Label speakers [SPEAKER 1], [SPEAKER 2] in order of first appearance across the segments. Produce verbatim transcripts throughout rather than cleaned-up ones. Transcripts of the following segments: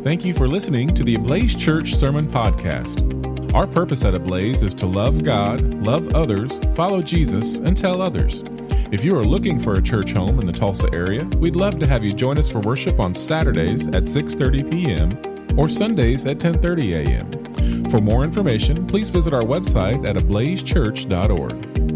[SPEAKER 1] Thank you for listening to the Ablaze Church Sermon Podcast. Our purpose at Ablaze is to love God, love others, follow Jesus, and tell others. If you are looking for a church home in the Tulsa area, we'd love to have you join us for worship on Saturdays at six thirty p.m. or Sundays at ten thirty a.m. For more information, please visit our website at ablaze church dot org.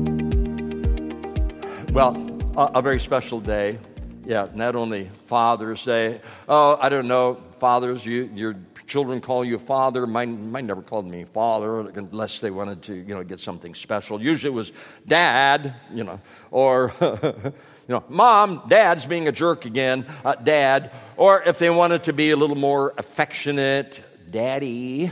[SPEAKER 2] Well, a, a very special day. Yeah, not only Father's Day. Oh, I don't know, fathers, you, your children call you father. Mine, mine never called me father unless they wanted to, you know, get something special. Usually it was dad, you know, or, you know, mom, dad's being a jerk again, uh, dad. Or if they wanted to be a little more affectionate, daddy.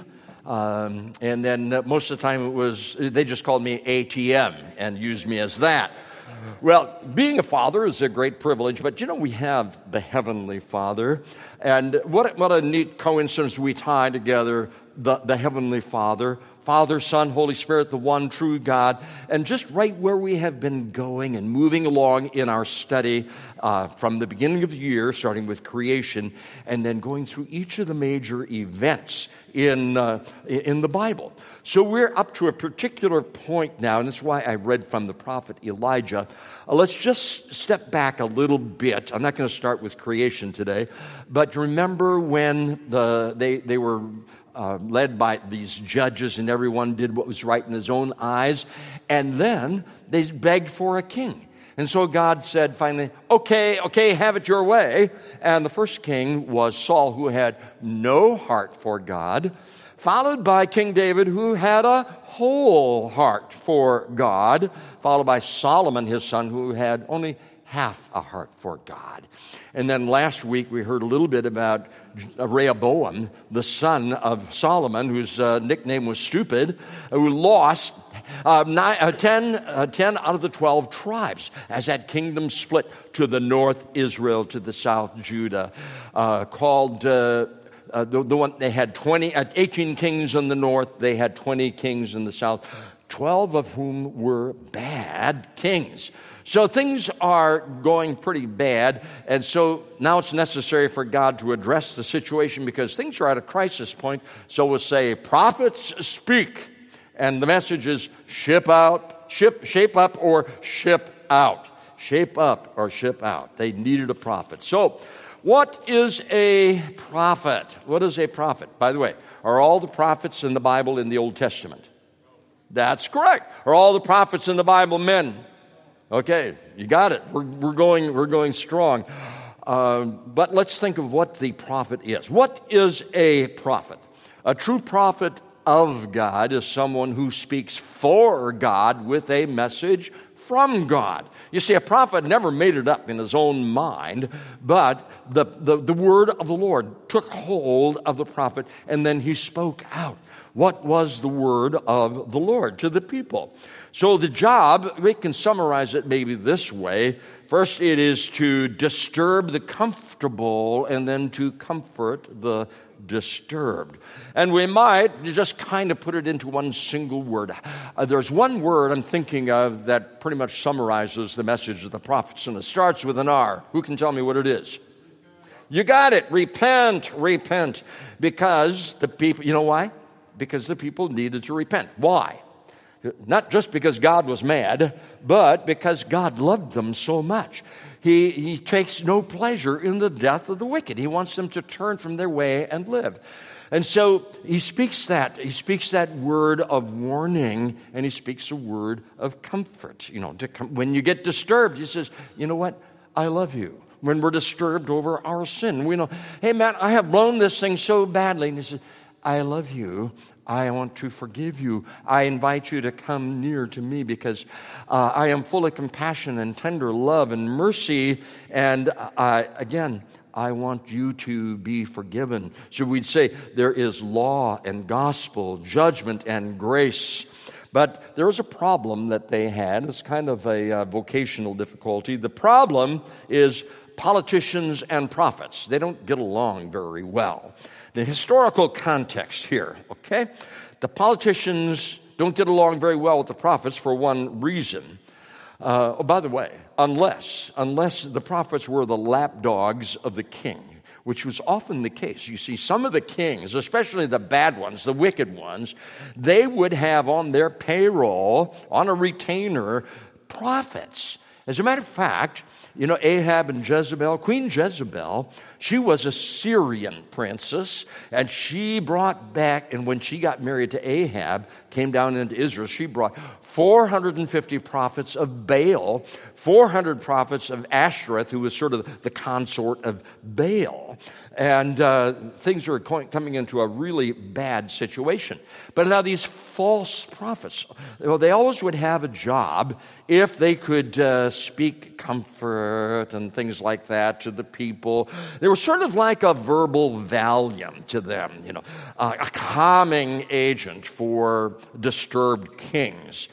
[SPEAKER 2] Um, and then uh, most of the time it was, they just called me A T M and used me as that. Well, being a father is a great privilege, but you know, we have the Heavenly Father, and what, what a neat coincidence we tie together the, the Heavenly Father, Father, Son, Holy Spirit, the one true God, and just right where we have been going and moving along in our study uh, from the beginning of the year, starting with creation, and then going through each of the major events in uh, in the Bible. So we're up to a particular point now, and that's why I read from the prophet Elijah. Uh, let's just step back a little bit. I'm not going to start with creation today, but remember when the they they were uh, led by these judges, and everyone did what was right in his own eyes, and then they begged for a king. And so God said finally, okay, okay, have it your way. And the first king was Saul, who had no heart for God, followed by King David, who had a whole heart for God, followed by Solomon, his son, who had only half a heart for God. And then last week we heard a little bit about Rehoboam, the son of Solomon, whose uh, nickname was Stupid, who lost uh, nine, uh, ten, uh, ten out of the twelve tribes as that kingdom split to the north Israel, to the south Judah, uh, called... Uh, Uh, the, the one they had twenty, uh, eighteen kings in the north. They had twenty kings in the south, twelve of whom were bad kings. So things are going pretty bad, and so now it's necessary for God to address the situation because things are at a crisis point. So we'll say, prophets speak, and the message is ship out, ship, shape up, or ship out, shape up or ship out. They needed a prophet. So. What is a prophet? What is a prophet? By the way, are all the prophets in the Bible in the Old Testament? That's correct. Are all the prophets in the Bible men? Okay, you got it. We're, we're going, we're going strong. Uh, but let's think of what the prophet is. What is a prophet? A true prophet of God is someone who speaks for God with a message from God. You see, a prophet never made it up in his own mind, but the, the, the word of the Lord took hold of the prophet, and then he spoke out. What was the word of the Lord to the people? So the job, we can summarize it maybe this way. First, it is to disturb the comfortable, and then to comfort the disturbed. And we might just kind of put it into one single word. Uh, there's one word I'm thinking of that pretty much summarizes the message of the prophets, and it starts with an R. Who can tell me what it is? You got it. Repent, repent. Because the people, you know why? Because the people needed to repent. Why? Not just because God was mad, but because God loved them so much. He, he takes no pleasure in the death of the wicked. He wants them to turn from their way and live. And so he speaks that. He speaks that word of warning, and he speaks a word of comfort. You know, to com- when you get disturbed, he says, you know what? I love you. When we're disturbed over our sin, we know, hey, man, I have blown this thing so badly. And he says, I love you. I want to forgive you. I invite you to come near to me because uh, I am full of compassion and tender love and mercy. And uh, again, I want you to be forgiven. So we'd say there is law and gospel, judgment and grace. But there was a problem that they had. It's kind of a uh, vocational difficulty. The problem is politicians and prophets. They don't get along very well. The historical context here, okay? The politicians don't get along very well with the prophets for one reason. Uh, oh, by the way, unless, unless the prophets were the lapdogs of the king, which was often the case. You see, some of the kings, especially the bad ones, the wicked ones, they would have on their payroll, on a retainer, prophets. As a matter of fact, you know, Ahab and Jezebel, Queen Jezebel, she was a Syrian princess, and she brought back, and when she got married to Ahab, came down into Israel, she brought four hundred fifty prophets of Baal, four hundred prophets of Ashtoreth, who was sort of the consort of Baal. And uh, things are coming into a really bad situation. But now these false prophets, well, they always would have a job if they could uh, speak comfort and things like that to the people. They were sort of like a verbal Valium to them, you know, uh, a calming agent for disturbed kings.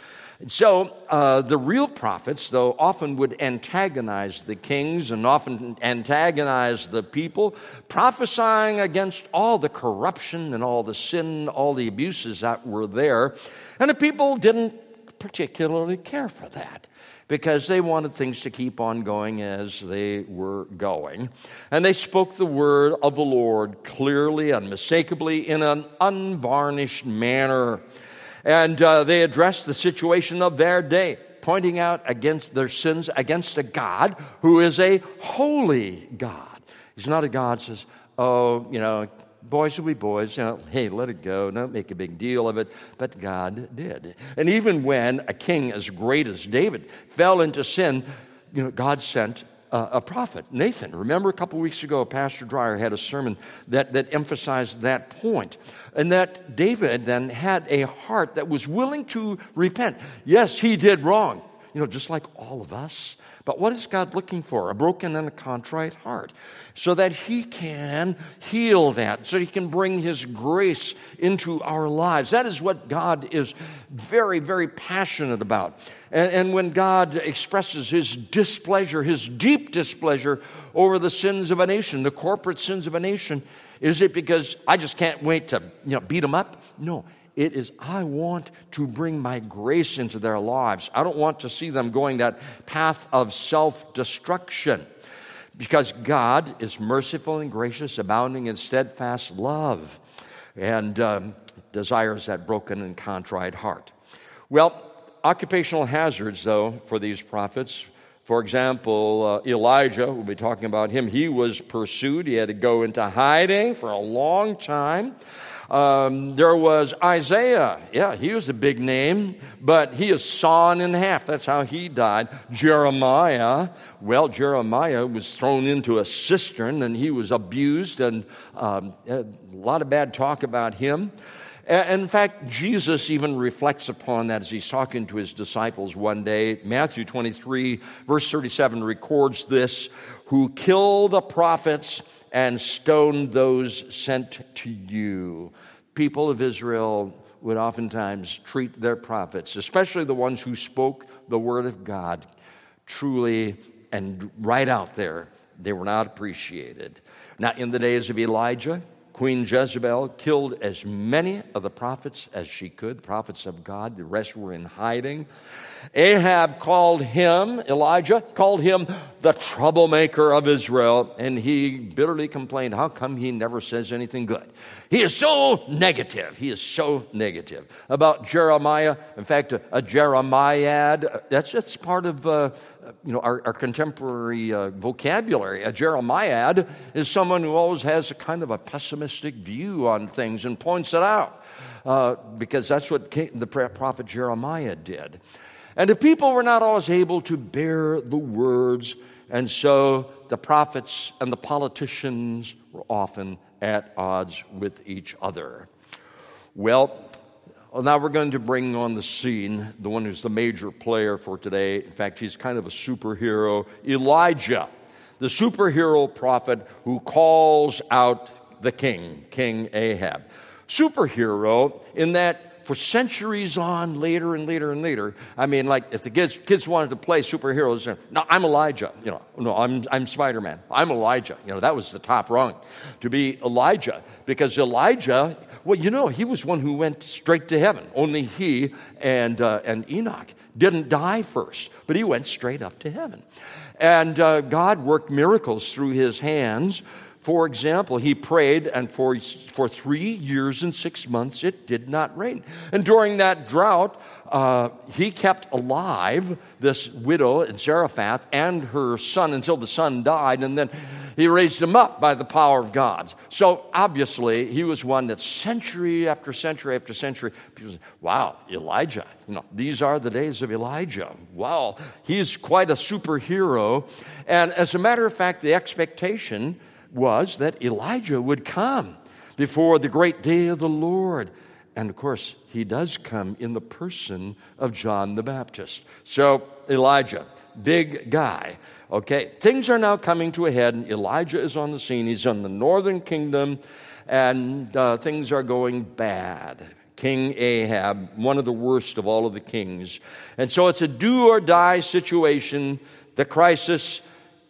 [SPEAKER 2] So uh, the real prophets, though, often would antagonize the kings and often antagonize the people, prophesying against all the corruption and all the sin, all the abuses that were there. And the people didn't particularly care for that, because they wanted things to keep on going as they were going. And they spoke the word of the Lord clearly, unmistakably, in an unvarnished manner. And uh, they addressed the situation of their day, pointing out against their sins against a God who is a holy God. He's not a God who says, oh, you know, boys will be boys, you know, hey, let it go, don't make a big deal of it. But God did. And even when a king as great as David fell into sin, you know, God sent uh, a prophet, Nathan. Remember a couple weeks ago, Pastor Dreyer had a sermon that, that emphasized that point. And that David then had a heart that was willing to repent. Yes, he did wrong, you know, just like all of us. But what is God looking for? A broken and a contrite heart, so that he can heal that, so he can bring his grace into our lives. That is what God is very, very passionate about. And, and when God expresses his displeasure, his deep displeasure over the sins of a nation, the corporate sins of a nation, is it because I just can't wait to, you know, beat them up? No. It is, I want to bring my grace into their lives. I don't want to see them going that path of self-destruction, because God is merciful and gracious, abounding in steadfast love, and um, desires that broken and contrite heart. Well, occupational hazards, though, for these prophets. For example, uh, Elijah, we'll be talking about him. He was pursued. He had to go into hiding for a long time. Um, there was Isaiah. Yeah, he was a big name, but he is sawn in half. That's how he died. Jeremiah, well, Jeremiah was thrown into a cistern, and he was abused, and um, a lot of bad talk about him. In fact, Jesus even reflects upon that as he's talking to his disciples one day. Matthew twenty-three, verse thirty-seven records this: who killed the prophets and stoned those sent to you. People of Israel would oftentimes treat their prophets, especially the ones who spoke the word of God, truly and right out there. They were not appreciated. Now, in the days of Elijah, Queen Jezebel killed as many of the prophets as she could, the prophets of God. The rest were in hiding. Ahab called him, Elijah, called him the troublemaker of Israel, and he bitterly complained, how come he never says anything good? He is so negative. He is so negative. About Jeremiah, in fact, a, a Jeremiad, that's, that's part of uh, you know, our, our contemporary uh, vocabulary. A Jeremiad is someone who always has a kind of a pessimistic view on things and points it out, uh, because that's what King, the prophet Jeremiah did. And the people were not always able to bear the words, and so the prophets and the politicians were often at odds with each other. Well, now we're going to bring on the scene the one who's the major player for today. In fact, he's kind of a superhero, Elijah, the superhero prophet who calls out the king, King Ahab. Superhero in that for centuries on, later and later and later, I mean, like if the kids kids wanted to play superheroes, no, I'm Elijah. You know, no, I'm I'm Spider-Man. I'm Elijah. You know, that was the top rung, to be Elijah, because Elijah, well, you know, he was one who went straight to heaven. Only he and uh, and Enoch didn't die first, but he went straight up to heaven, and uh, God worked miracles through his hands For example, he prayed, and for, for three years and six months it did not rain. And during that drought, uh, he kept alive this widow in Zarephath and her son until the son died, and then he raised him up by the power of God. So obviously, he was one that century after century after century, people say, wow, Elijah, you know, these are the days of Elijah. Wow, he's quite a superhero. And as a matter of fact, the expectation was that Elijah would come before the great day of the Lord. And of course, he does come in the person of John the Baptist. So Elijah, big guy. Okay, things are now coming to a head, and Elijah is on the scene. He's in the northern kingdom, and uh, things are going bad. King Ahab, one of the worst of all of the kings. And so it's a do-or-die situation. The crisis,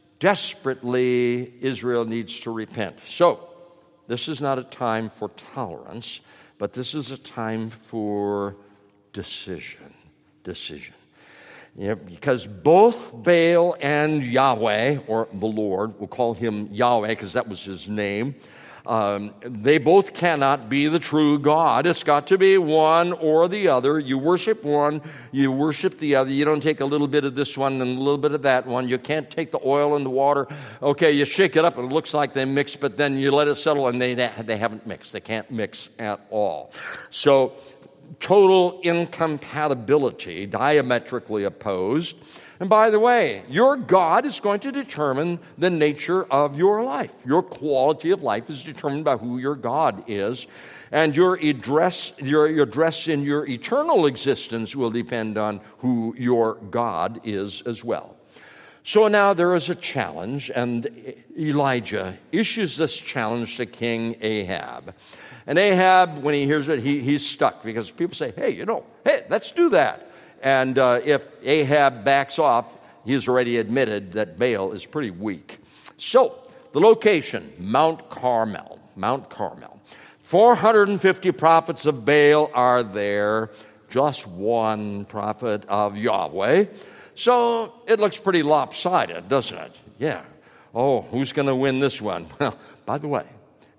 [SPEAKER 2] desperately, Israel needs to repent. So this is not a time for tolerance, but this is a time for decision. Decision. Yeah, because both Baal and Yahweh, or the Lord, we'll call him Yahweh because that was his name, um, they both cannot be the true God. It's got to be one or the other. You worship one, you worship the other. You don't take a little bit of this one and a little bit of that one. You can't take the oil and the water. Okay, you shake it up and it looks like they mix, but then you let it settle and they, they haven't mixed. They can't mix at all. So total incompatibility, diametrically opposed. And by the way, your God is going to determine the nature of your life. Your quality of life is determined by who your God is. And your address, your, your address in your eternal existence will depend on who your God is as well. So now there is a challenge, and Elijah issues this challenge to King Ahab. And Ahab, when he hears it, he, he's stuck because people say, hey, you know, hey, let's do that. And uh, if Ahab backs off, he's already admitted that Baal is pretty weak. So the location, Mount Carmel, Mount Carmel. four hundred fifty prophets of Baal are there, just one prophet of Yahweh. So it looks pretty lopsided, doesn't it? Yeah. Oh, who's going to win this one? Well, by the way,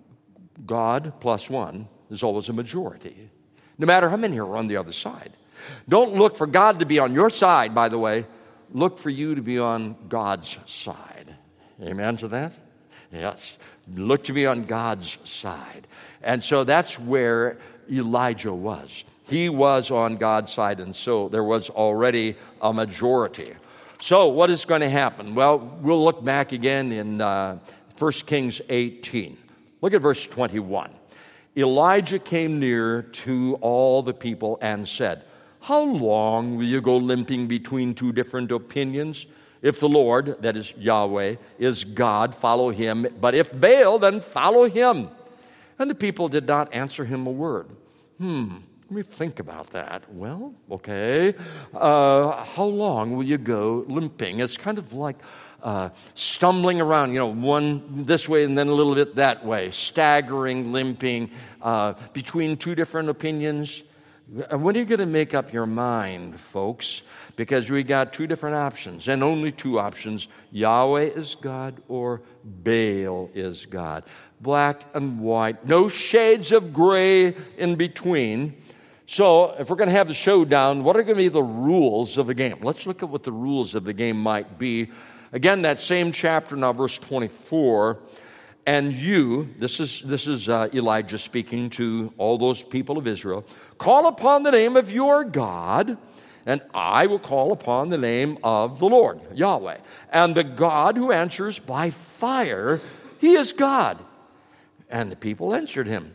[SPEAKER 2] God plus one is always a majority, no matter how many are on the other side. Don't look for God to be on your side, by the way. Look for you to be on God's side. Amen to that? Yes. Look to be on God's side. And so that's where Elijah was. He was on God's side, and so there was already a majority. So what is going to happen? Well, we'll look back again in uh, First Kings eighteen. Look at verse twenty-one. Elijah came near to all the people and said, how long will you go limping between two different opinions? If the Lord, that is Yahweh, is God, follow him. But if Baal, then follow him. And the people did not answer him a word. Hmm, let me think about that. Well, okay. Uh, how long will you go limping? It's kind of like uh, stumbling around, you know, one this way and then a little bit that way. Staggering, limping, uh, between two different opinions. When are you going to make up your mind, folks? Because we got two different options, and only two options. Yahweh is God or Baal is God. Black and white. No shades of gray in between. So if we're going to have the showdown, what are going to be the rules of the game? Let's look at what the rules of the game might be. Again, that same chapter now, verse twenty-four. And you, this is this is uh, Elijah speaking to all those people of Israel, call upon the name of your God, and I will call upon the name of the Lord, Yahweh. And the God who answers by fire, he is God. And the people answered him.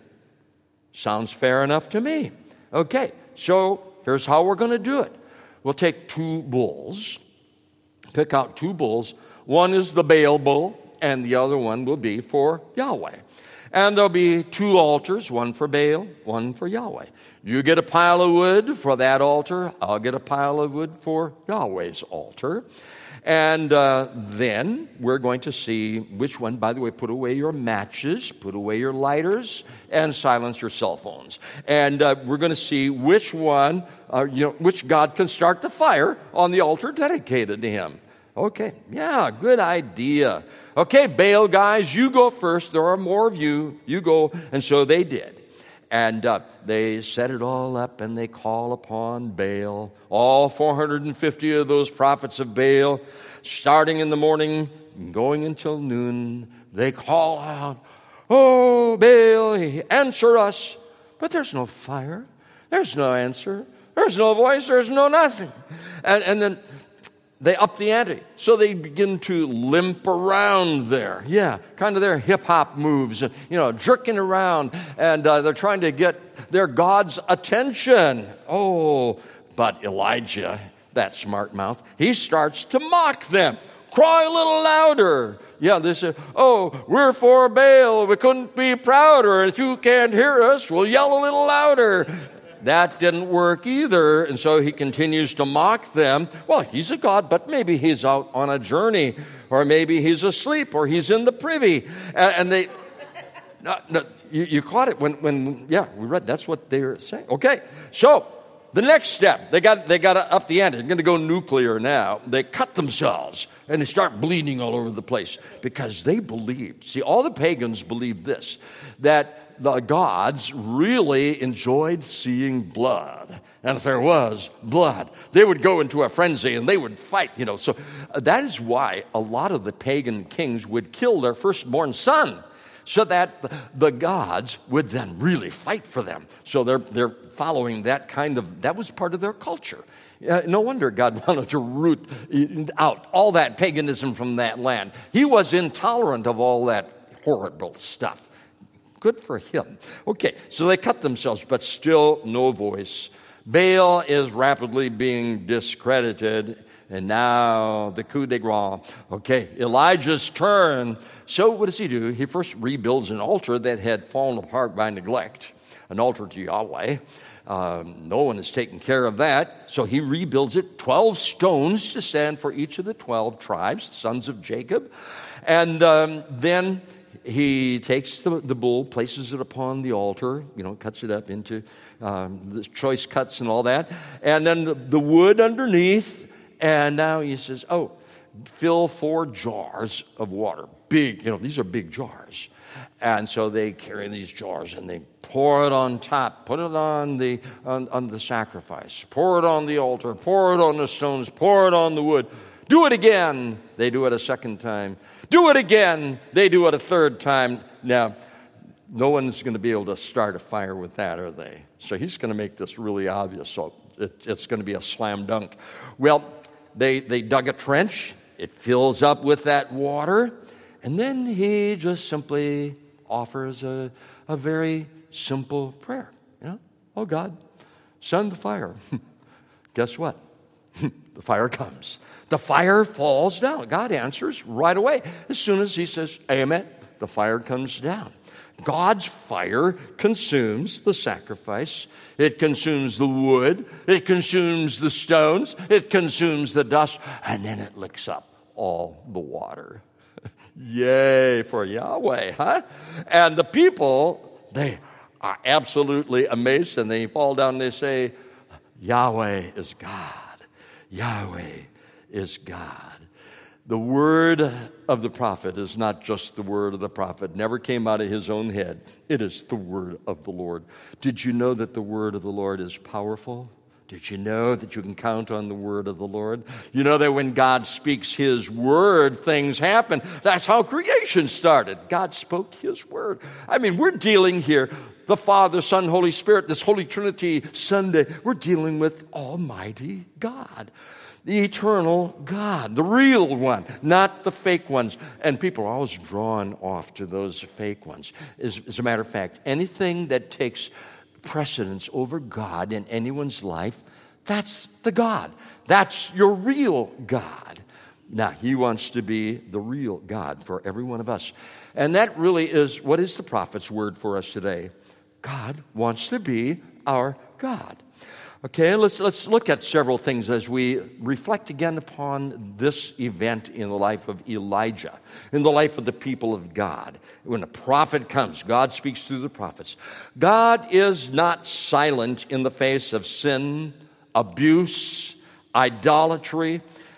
[SPEAKER 2] Sounds fair enough to me. Okay, so here's how we're going to do it. We'll take two bulls, pick out two bulls. One is the Baal bull, and the other one will be for Yahweh. And there'll be two altars, one for Baal, one for Yahweh. You get a pile of wood for that altar. I'll get a pile of wood for Yahweh's altar. And uh, then we're going to see which one, by the way, put away your matches, put away your lighters, and silence your cell phones. And uh, we're going to see which one, uh, you know, which God can start the fire on the altar dedicated to him. Okay, yeah, good idea. Okay, Baal guys, you go first. There are more of you. You go. And so they did. And uh, they set it all up, and they call upon Baal. All four hundred fifty of those prophets of Baal, starting in the morning, going until noon, they call out, "Oh, Baal, answer us." But there's no fire. There's no answer. There's no voice. There's no nothing. And, and then they up the ante. So they begin to limp around there. Yeah, kind of their hip-hop moves, and, you know, jerking around. And uh, they're trying to get their God's attention. Oh, but Elijah, that smart mouth, he starts to mock them. Cry a little louder. Yeah, they say, "Oh, we're for Baal. We couldn't be prouder. If you can't hear us, we'll yell a little louder." That didn't work either, and so he continues to mock them. Well, he's a god, but maybe he's out on a journey, or maybe he's asleep, or he's in the privy. And, and they, no, no, you, you caught it when, when, yeah, we read. That's what they were saying. Okay, so the next step, they got they got to up the ante. They're going to go nuclear now. They cut themselves, and they start bleeding all over the place because they believed. See, all the pagans believed this, that the gods really enjoyed seeing blood. And if there was blood, they would go into a frenzy and they would fight, you know. So uh, that is why a lot of the pagan kings would kill their firstborn son, so that the gods would then really fight for them. So they're they're following that kind of, that was part of their culture. Uh, no wonder God wanted to root out all that paganism from that land. He was intolerant of all that horrible stuff. Good for him. Okay, so they cut themselves, but still no voice. Baal is rapidly being discredited, and now the coup de grace. Okay, Elijah's turn. So what does he do? He first rebuilds an altar that had fallen apart by neglect, an altar to Yahweh. Um, no one has taken care of that, so he rebuilds it, twelve stones to stand for each of the twelve tribes, sons of Jacob. And um, then he takes the, the bull, places it upon the altar, you know, cuts it up into um, the choice cuts and all that, and then the, the wood underneath, and now he says, "Oh, fill four jars of water." Big, you know, these are big jars. And so they carry these jars and they pour it on top, put it on the on, on the sacrifice, pour it on the altar, pour it on the stones, pour it on the wood. Do it again. They do it a second time. Do it again. They do it a third time. Now, no one's going to be able to start a fire with that, are they? So he's going to make this really obvious. So it, it's going to be a slam dunk. Well, they, they dug a trench. It fills up with that water. And then he just simply offers a, a very simple prayer. You know, "Oh, God, send the fire." Guess what? The fire comes. The fire falls down. God answers right away. As soon as he says, "Amen," the fire comes down. God's fire consumes the sacrifice. It consumes the wood. It consumes the stones. It consumes the dust. And then it licks up all the water. Yay for Yahweh, huh? And the people, they are absolutely amazed, and they fall down and they say, "Yahweh is God. Yahweh is God." The word of the prophet is not just the word of the prophet. It never came out of his own head. It is the word of the Lord. Did you know that the word of the Lord is powerful? Did you know that you can count on the word of the Lord? You know that when God speaks his word, things happen. That's how creation started. God spoke his word. I mean, we're dealing here, the Father, Son, Holy Spirit, this Holy Trinity Sunday, we're dealing with Almighty God, the eternal God, the real one, not the fake ones. And people are always drawn off to those fake ones. As, as a matter of fact, anything that takes precedence over God in anyone's life, that's the God. That's your real God. Now, he wants to be the real God for every one of us. And that really is, what is the prophet's word for us today? God wants to be our God. Okay, let's let's look at several things as we reflect again upon this event in the life of Elijah, in the life of the people of God. When a prophet comes, God speaks through the prophets. God is not silent in the face of sin, abuse, idolatry.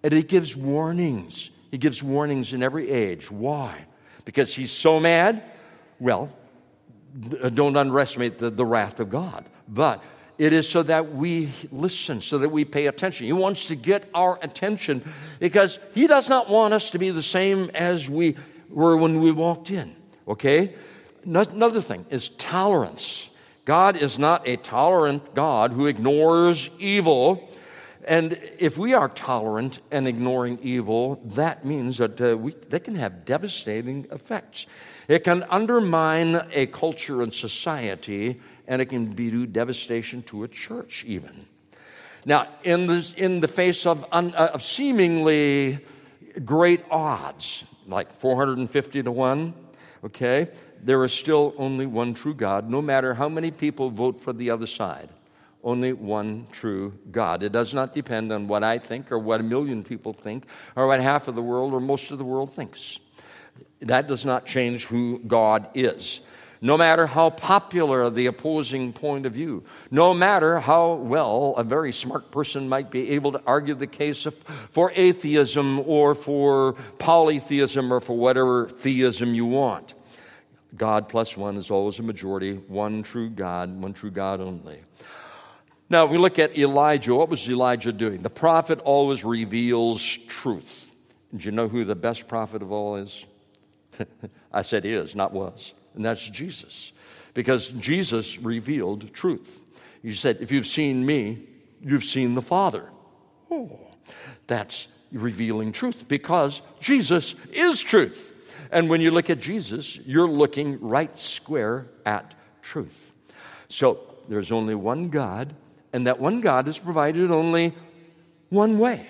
[SPEAKER 2] And he gives warnings. He gives warnings in every age. Why? Because he's so mad? Well, don't underestimate the, the wrath of God. But it is so that we listen, so that we pay attention. He wants to get our attention because he does not want us to be the same as we were when we walked in. Okay? Another thing is tolerance. God is not a tolerant God who ignores evil. And if we are tolerant and ignoring evil, that means that uh, we, that can have devastating effects. It can undermine a culture and society, and it can be do devastation to a church even. Now, in the, in the face of, un, uh, of seemingly great odds, like four hundred fifty to one, okay, there is still only one true God, no matter how many people vote for the other side. Only one true God. It does not depend on what I think or what a million people think or what half of the world or most of the world thinks. That does not change who God is. No matter how popular the opposing point of view, no matter how well a very smart person might be able to argue the case of, for atheism or for polytheism or for whatever theism you want, God plus one is always a majority, one true God, one true God only. Now, we look at Elijah. What was Elijah doing? The prophet always reveals truth. Do you know who the best prophet of all is? I said is, not was. And that's Jesus. Because Jesus revealed truth. He said, if you've seen me, you've seen the Father. Oh, that's revealing truth because Jesus is truth. And when you look at Jesus, you're looking right square at truth. So there's only one God, and that one God is provided only one way.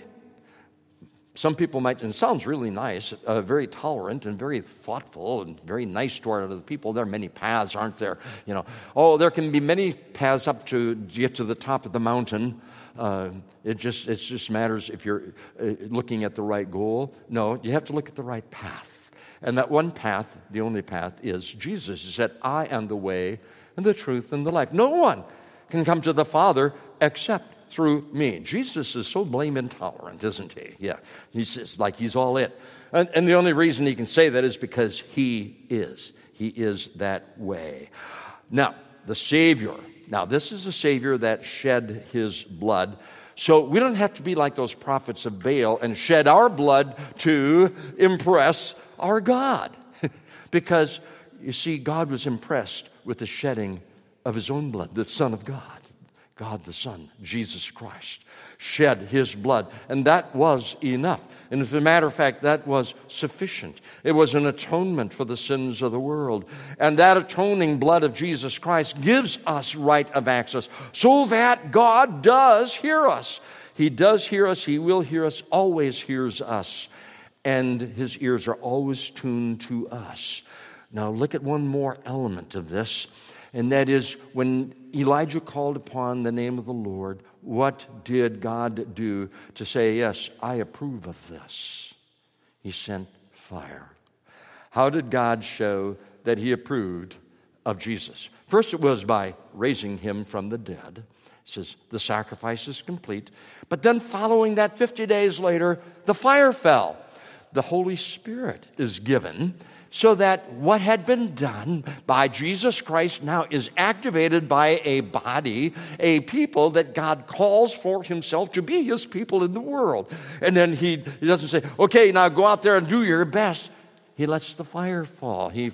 [SPEAKER 2] Some people might, and it sounds really nice, uh, very tolerant and very thoughtful and very nice toward other people. There are many paths, aren't there? You know, oh, there can be many paths up to get to the top of the mountain. Uh, it just it just matters if you're uh, looking at the right goal. No, you have to look at the right path. And that one path, the only path, is Jesus. He said, I am the way and the truth and the life. No one can come to the Father except through me. Jesus is so blame intolerant, isn't he? Yeah, he's just like he's all it. And, and the only reason he can say that is because he is. He is that way. Now, the Savior. Now, this is a Savior that shed his blood. So we don't have to be like those prophets of Baal and shed our blood to impress our God. Because, you see, God was impressed with the shedding of his own blood, the Son of God. God the Son, Jesus Christ, shed his blood. And that was enough. And as a matter of fact, that was sufficient. It was an atonement for the sins of the world. And that atoning blood of Jesus Christ gives us right of access so that God does hear us. He does hear us. He will hear us, always hears us. And his ears are always tuned to us. Now look at one more element of this. And that is when Elijah called upon the name of the Lord, what did God do to say, yes, I approve of this? He sent fire. How did God show that he approved of Jesus? First, it was by raising him from the dead. It says the sacrifice is complete. But then following that, fifty days later, the fire fell. The Holy Spirit is given so that what had been done by Jesus Christ now is activated by a body, a people that God calls for himself to be his people in the world. And then he, he doesn't say, okay, now go out there and do your best. He lets the fire fall. He,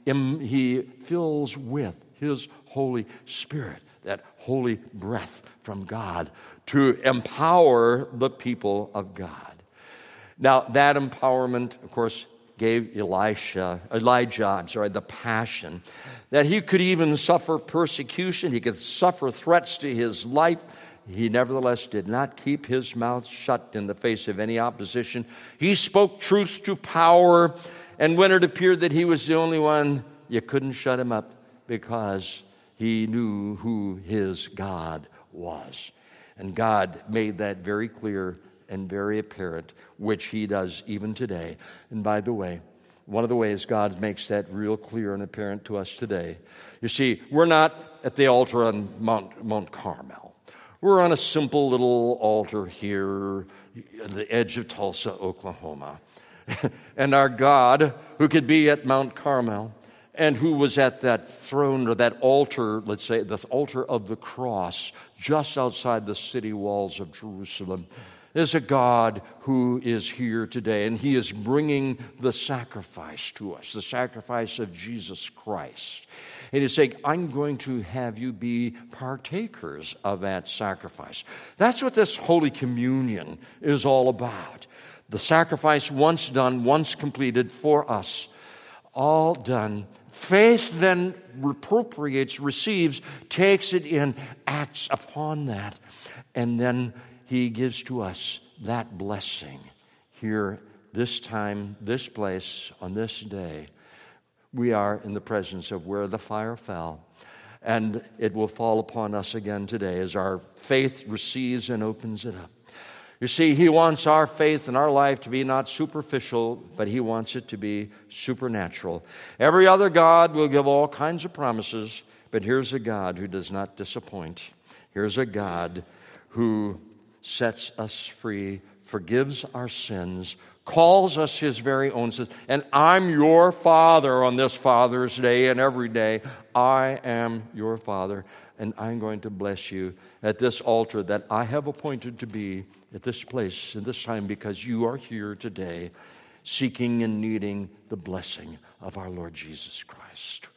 [SPEAKER 2] he fills with his Holy Spirit, that holy breath from God, to empower the people of God. Now, that empowerment, of course, gave Elisha, Elijah, I'm sorry, the passion that he could even suffer persecution. He could suffer threats to his life. He nevertheless did not keep his mouth shut in the face of any opposition. He spoke truth to power, and when it appeared that he was the only one, you couldn't shut him up because he knew who his God was. And God made that very clear and very apparent, which he does even today. And by the way, one of the ways God makes that real clear and apparent to us today, you see, we're not at the altar on Mount, Mount Carmel. We're on a simple little altar here at the edge of Tulsa, Oklahoma. And our God, who could be at Mount Carmel, and who was at that throne or that altar, let's say, the altar of the cross, just outside the city walls of Jerusalem, is a God who is here today, and He is bringing the sacrifice to us, the sacrifice of Jesus Christ. And He's saying, I'm going to have you be partakers of that sacrifice. That's what this Holy Communion is all about. The sacrifice once done, once completed for us, all done. Faith then appropriates, receives, takes it in, acts upon that, and then He gives to us that blessing here, this time, this place, on this day. We are in the presence of where the fire fell, and it will fall upon us again today as our faith receives and opens it up. You see, He wants our faith and our life to be not superficial, but He wants it to be supernatural. Every other God will give all kinds of promises, but here's a God who does not disappoint. Here's a God who sets us free, forgives our sins, calls us His very own sons. And I'm your Father on this Father's Day and every day. I am your Father, and I'm going to bless you at this altar that I have appointed to be at this place, at this time, because you are here today seeking and needing the blessing of our Lord Jesus Christ.